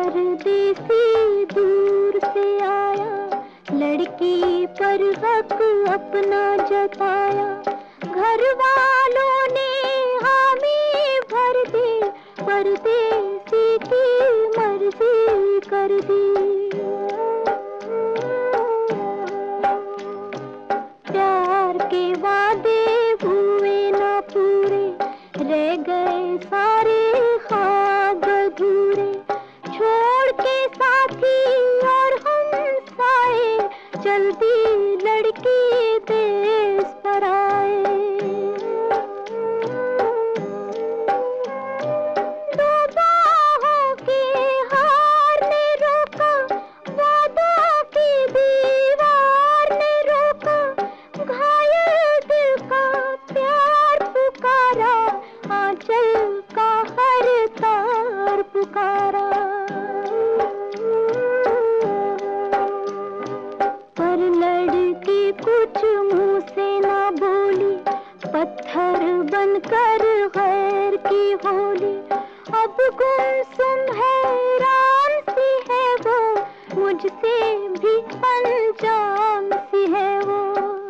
परदेसी दूर से आया, लड़की पर हक अपना जताया। घर वालों ने हामी भर दी, परदेसी की मर्जी कर दी। प्यार के वादे हुए ना पूरे, रह गए सारे ख्वाब अधूरे। छोड़ के साथी और हमसाए, चल दी लड़की देश पर आए। दो बाहों के हार ने रोका, वादों की दीवार ने रोका। घायल दिल का प्यार पुकारा, आंचल का हर तार पुकारा। पर लड़की कुछ मुंह से ना बोली, पत्थर बनकर गैर की होली। अब गुमसुम हैरान सी है वो, मुझसे भी अनजान सी है वो।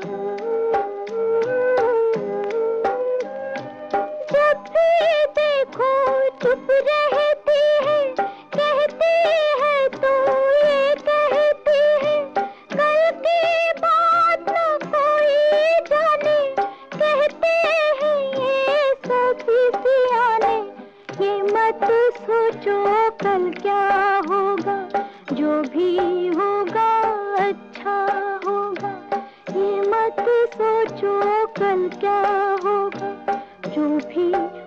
जब भी देखो चुप रहती है, कहती है तो ये कहती है, कल की बात न कोई जाने। कहते हैं ये सभी सियाने, ये मत सोचो कल क्या होगा, जो भी होगा अच्छा होगा। ये मत सोचो कल क्या होगा, जो भी